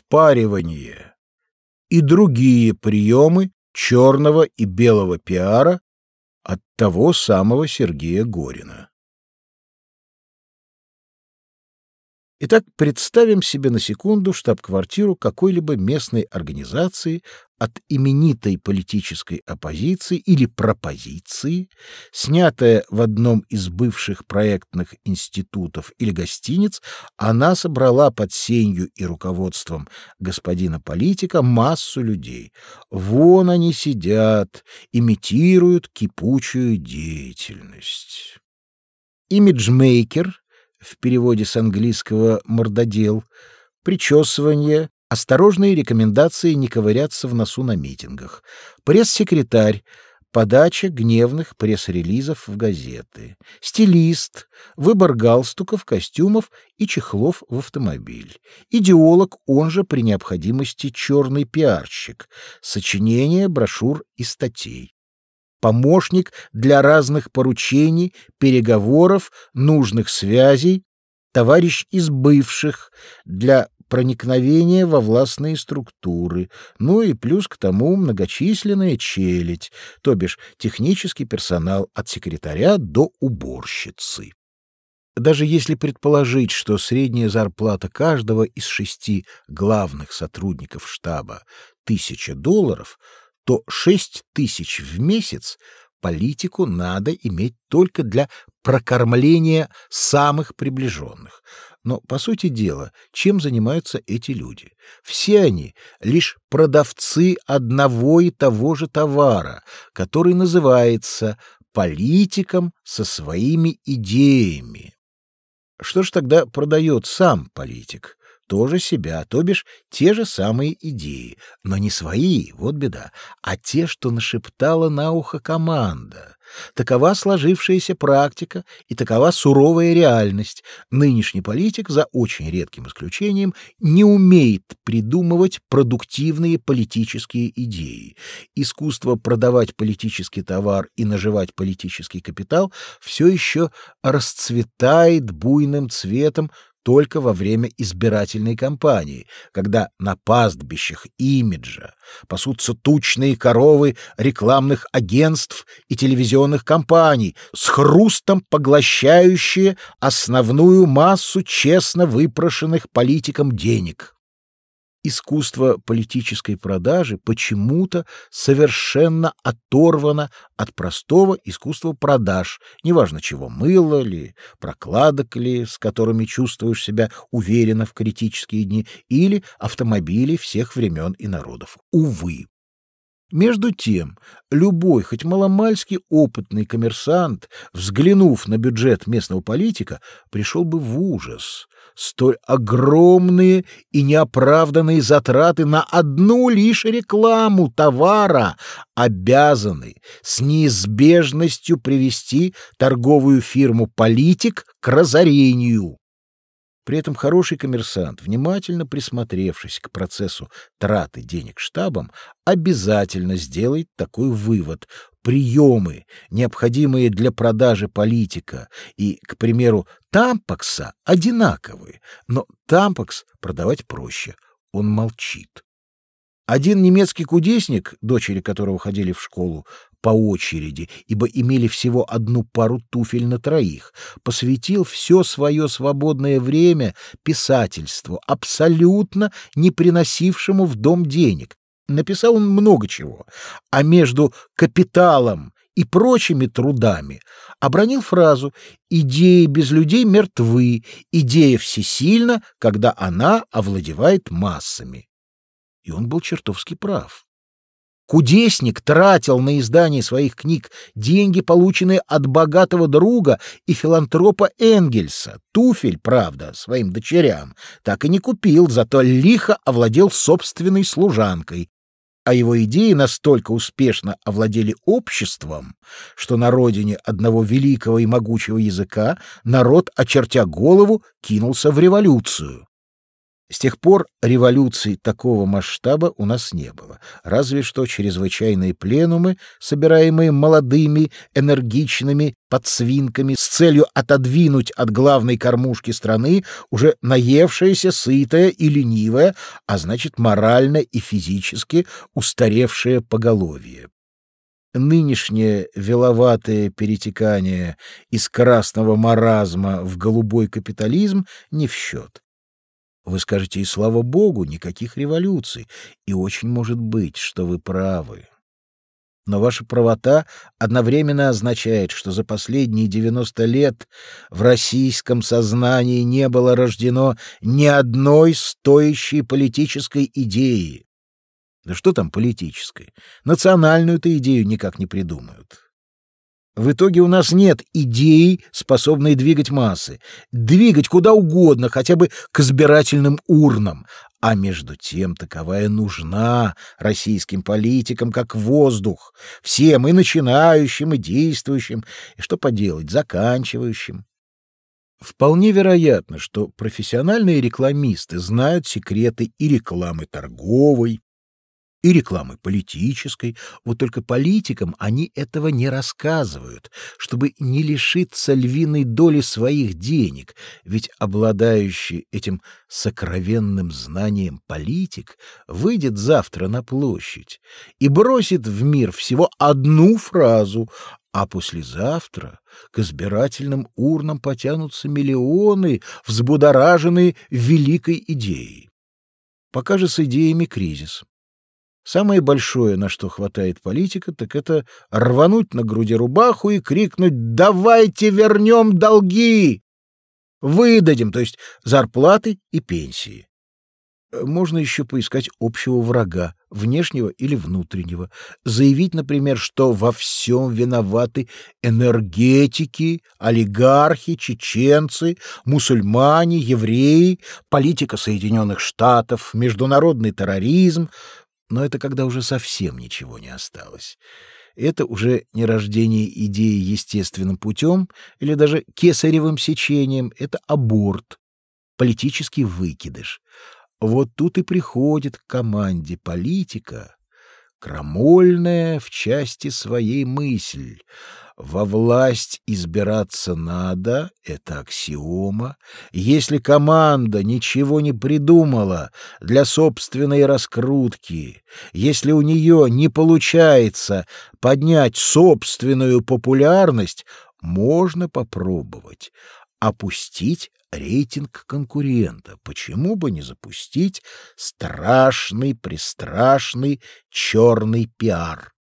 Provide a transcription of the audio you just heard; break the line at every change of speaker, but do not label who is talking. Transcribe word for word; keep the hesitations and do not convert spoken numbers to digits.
оспаривание и другие приемы черного и белого пиара от того самого Сергея Горина. Итак, представим себе на секунду штаб-квартиру какой-либо местной организации от именитой политической оппозиции или пропозиции, снятая в одном из бывших проектных институтов или гостиниц, она собрала под сенью и руководством господина политика массу людей. Вон они сидят, имитируют кипучую деятельность. Имиджмейкер, в переводе с английского «мордодел», причесывание, осторожные рекомендации не ковыряться в носу на митингах, пресс-секретарь, подача гневных пресс-релизов в газеты, стилист, выбор галстуков, костюмов и чехлов в автомобиль, идеолог, он же при необходимости черный пиарщик, сочинение брошюр и статей, помощник для разных поручений, переговоров, нужных связей, товарищ из бывших для проникновения во властные структуры, ну и плюс к тому многочисленная челядь, то бишь технический персонал от секретаря до уборщицы. Даже если предположить, что средняя зарплата каждого из шести главных сотрудников штаба тысяча долларов, то шесть тысяч в месяц политику надо иметь только для прокормления самых приближенных. Но, по сути дела, чем занимаются эти люди? Все они лишь продавцы одного и того же товара, который называется политиком со своими идеями. Что ж тогда продает сам политик? Тоже себя, то бишь те же самые идеи, но не свои, вот беда, а те, что нашептала на ухо команда. Такова сложившаяся практика и такова суровая реальность. Нынешний политик, за очень редким исключением, не умеет придумывать продуктивные политические идеи. Искусство продавать политический товар и наживать политический капитал все еще расцветает буйным цветом только во время избирательной кампании, когда на пастбищах имиджа пасутся тучные коровы рекламных агентств и телевизионных кампаний, с хрустом поглощающие основную массу честно выпрошенных политиком денег. Искусство политической продажи почему-то совершенно оторвано от простого искусства продаж, неважно чего, мыло ли, прокладок ли, с которыми чувствуешь себя уверенно в критические дни, или автомобилей всех времен и народов. Увы. Между тем, любой, хоть маломальски опытный коммерсант, взглянув на бюджет местного политика, пришел бы в ужас. Столь огромные и неоправданные затраты на одну лишь рекламу товара обязаны с неизбежностью привести торговую фирму «Политик» к разорению. При этом хороший коммерсант, внимательно присмотревшись к процессу траты денег штабом, обязательно сделает такой вывод: приемы, необходимые для продажи политика и, к примеру, тампакса, одинаковые, но тампакс продавать проще. Он молчит. Один немецкий кудесник, дочери которого ходили в школу по очереди, ибо имели всего одну пару туфель на троих, посвятил все свое свободное время писательству, абсолютно не приносившему в дом денег. Написал он много чего, а между «Капиталом» и прочими трудами обронил фразу: «Идеи без людей мертвы, идея всесильна, когда она овладевает массами». И он был чертовски прав. Кудесник тратил на издание своих книг деньги, полученные от богатого друга и филантропа Энгельса. Туфель, правда, своим дочерям так и не купил, зато лихо овладел собственной служанкой. А его идеи настолько успешно овладели обществом, что на родине одного великого и могучего языка народ, очертя голову, кинулся в революцию. С тех пор революций такого масштаба у нас не было, разве что чрезвычайные пленумы, собираемые молодыми, энергичными подсвинками с целью отодвинуть от главной кормушки страны уже наевшееся, сытое и ленивое, а значит морально и физически устаревшее поголовье. Нынешнее веловатое перетекание из красного маразма в голубой капитализм не в счет. Вы скажете, и слава богу, никаких революций, и очень может быть, что вы правы. Но ваша правота одновременно означает, что за последние девяносто лет в российском сознании не было рождено ни одной стоящей политической идеи. Да что там политической? Национальную-то идею никак не придумают. В итоге у нас нет идеи, способной двигать массы, двигать куда угодно, хотя бы к избирательным урнам, а между тем таковая нужна российским политикам как воздух, всем и начинающим, и действующим, и что поделать, заканчивающим. Вполне вероятно, что профессиональные рекламисты знают секреты и рекламы торговой, и рекламы политической, вот только политикам они этого не рассказывают, чтобы не лишиться львиной доли своих денег, ведь обладающий этим сокровенным знанием политик выйдет завтра на площадь и бросит в мир всего одну фразу, а послезавтра к избирательным урнам потянутся миллионы, взбудораженные великой идеей. Пока же с идеями кризис. Самое большое, на что хватает политика, так это рвануть на груди рубаху и крикнуть «Давайте вернем долги! Выдадим!», то есть зарплаты и пенсии. Можно еще поискать общего врага, внешнего или внутреннего, заявить, например, что во всем виноваты энергетики, олигархи, чеченцы, мусульмане, евреи, политика Соединенных Штатов, международный терроризм. Но это когда уже совсем ничего не осталось. Это уже не рождение идеи естественным путем или даже кесаревым сечением, это аборт, политический выкидыш. Вот тут и приходит к команде политика крамольная в части своей мысль. Во власть избираться надо, это аксиома. Если команда ничего не придумала для собственной раскрутки, если у нее не получается поднять собственную популярность, можно попробовать опустить рейтинг конкурента. Почему бы не запустить страшный, пристрашный черный пиар?